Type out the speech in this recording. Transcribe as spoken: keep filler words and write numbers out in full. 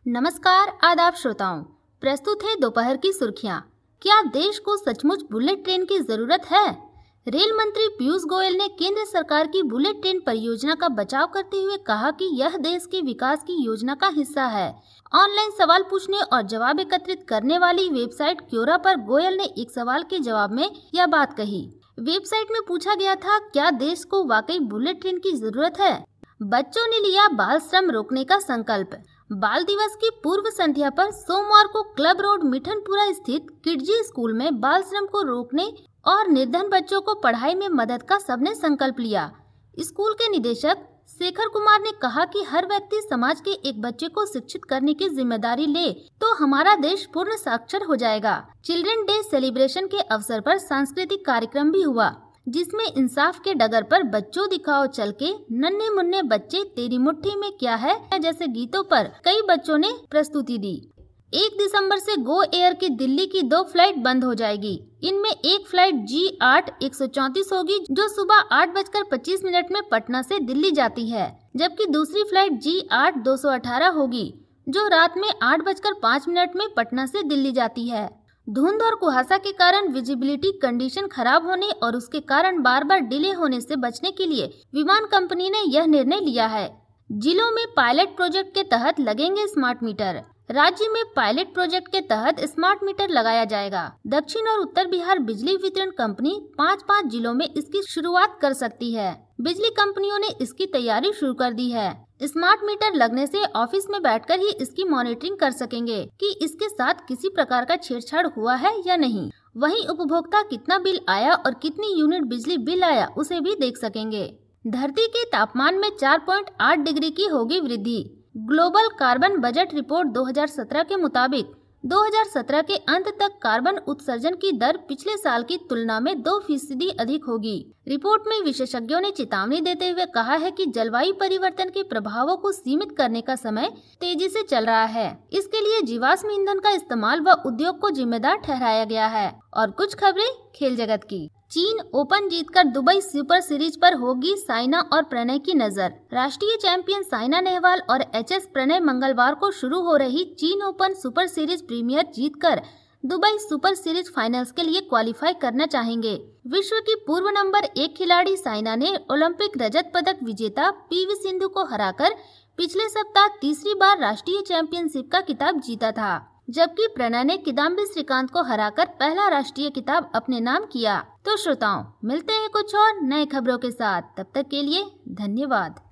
नमस्कार आदाब श्रोताओं, प्रस्तुत है दोपहर की सुर्खियां। क्या देश को सचमुच बुलेट ट्रेन की जरूरत है? रेल मंत्री पीयूष गोयल ने केंद्र सरकार की बुलेट ट्रेन परियोजना का बचाव करते हुए कहा कि यह देश के विकास की योजना का हिस्सा है। ऑनलाइन सवाल पूछने और जवाब एकत्रित करने वाली वेबसाइट क्योरा पर गोयल ने एक सवाल के जवाब में यह बात कही। वेबसाइट में पूछा गया था, क्या देश को वाकई बुलेट ट्रेन की जरूरत है? बच्चों ने लिया बाल श्रम रोकने का संकल्प। बाल दिवस की पूर्व संध्या पर सोमवार को क्लब रोड मिठनपुरा स्थित किडजी स्कूल में बाल श्रम को रोकने और निर्धन बच्चों को पढ़ाई में मदद का सबने संकल्प लिया। स्कूल के निदेशक शेखर कुमार ने कहा कि हर व्यक्ति समाज के एक बच्चे को शिक्षित करने की जिम्मेदारी ले तो हमारा देश पूर्ण साक्षर हो जाएगा। चिल्ड्रन डे सेलिब्रेशन के अवसर पर सांस्कृतिक कार्यक्रम भी हुआ, जिसमें इंसाफ के डगर पर बच्चों दिखाओ चल के, नन्हे मुन्ने बच्चे, तेरी मुट्ठी में क्या है जैसे गीतों पर कई बच्चों ने प्रस्तुति दी। एक दिसंबर से गो एयर की दिल्ली की दो फ्लाइट बंद हो जाएगी। इनमें एक फ्लाइट जी आठ एक सौ चौंतीस होगी, जो सुबह आठ बजकर पच्चीस मिनट में पटना से दिल्ली जाती है, जबकि दूसरी फ्लाइट जी आठ दो सौ अठारह होगी, जो रात में आठ बजकर पाँच मिनट में पटना से दिल्ली जाती है। धुंध और कुहासा के कारण विजिबिलिटी कंडीशन खराब होने और उसके कारण बार बार डिले होने से बचने के लिए विमान कंपनी ने यह निर्णय लिया है। जिलों में पायलट प्रोजेक्ट के तहत लगेंगे स्मार्ट मीटर। राज्य में पायलट प्रोजेक्ट के तहत स्मार्ट मीटर लगाया जाएगा। दक्षिण और उत्तर बिहार बिजली वितरण कंपनी पाँच पाँच जिलों में इसकी शुरुआत कर सकती है। बिजली कंपनियों ने इसकी तैयारी शुरू कर दी है। स्मार्ट मीटर लगने से ऑफिस में बैठकर ही इसकी मॉनिटरिंग कर सकेंगे कि इसके साथ किसी प्रकार का छेड़छाड़ हुआ है या नहीं। वहीं उपभोक्ता कितना बिल आया और कितनी यूनिट बिजली बिल आया उसे भी देख सकेंगे। धरती के तापमान में चार पॉइंट आठ डिग्री की होगी वृद्धि। ग्लोबल कार्बन बजट रिपोर्ट दो हज़ार सत्रह के मुताबिक दो हज़ार सत्रह के अंत तक कार्बन उत्सर्जन की दर पिछले साल की तुलना में दो फीसदी अधिक होगी। रिपोर्ट में विशेषज्ञों ने चेतावनी देते हुए कहा है कि जलवायु परिवर्तन के प्रभावों को सीमित करने का समय तेजी से चल रहा है। इसके लिए जीवाश्म ईंधन का इस्तेमाल व उद्योग को जिम्मेदार ठहराया गया है। और कुछ खबरें खेल जगत की। चीन ओपन जीतकर दुबई सुपर सीरीज पर होगी साइना और प्रणय की नजर। राष्ट्रीय चैंपियन साइना नेहवाल और एच एस प्रणय मंगलवार को शुरू हो रही चीन ओपन सुपर सीरीज प्रीमियर जीतकर दुबई सुपर सीरीज फाइनल्स के लिए क्वालिफाई करना चाहेंगे। विश्व की पूर्व नंबर एक खिलाड़ी साइना ने ओलंपिक रजत पदक विजेता पीवी सिंधु को हराकर पिछले सप्ताह तीसरी बार राष्ट्रीय चैंपियनशिप का खिताब जीता था, जबकि प्रणय ने किदाम्बी श्रीकांत को हराकर पहला राष्ट्रीय खिताब अपने नाम किया। तो श्रोताओं, मिलते हैं कुछ और नए खबरों के साथ। तब तक के लिए धन्यवाद।